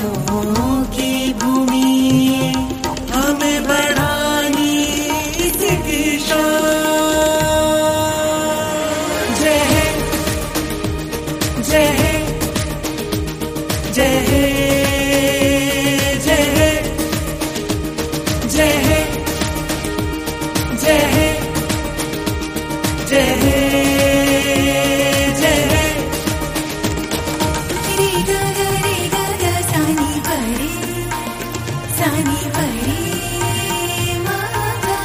संतों की भूमि, हमें बढ़ानी इसकी शान। जय है, जय है, जय है, जय है, जय है, जय है, जय है, जय है। रे ग ग रे ग ग सानी परे, सानी परे मा गा।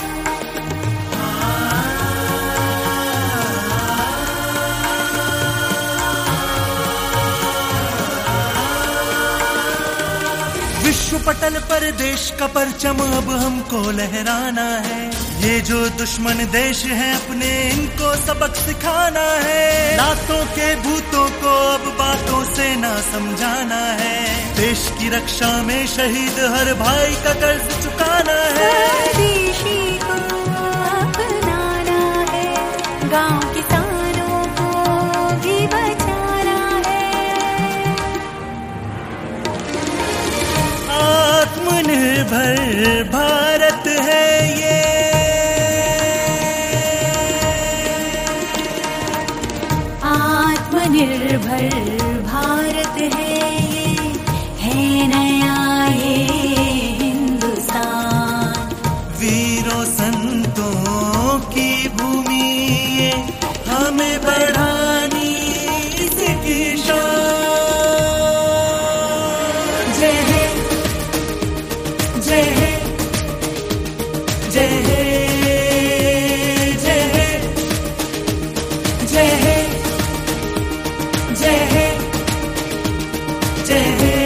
विश्व पटल पर देश का परचम अब हमको लहराना है। ये जो दुश्मन देश है अपने, इनको सबक सिखाना है। लातों के भूतों को अब बातों से ना समझाना है। देश की रक्षा में शहीद हर भाई का कर्ज चुकाना है। स्वदेशी को अपनाना है, गांव किसानों को भी बचाना है। आत्मनिर्भर भारत है ये, आत्मनिर्भर भारत है ये, है नया ये हिंदुस्तान। वीरों संतों की भूमि ये, हमें बढ़ानी इसकी शान। जय है, जय है, जय है, जय है, जय है, जय है, जय है।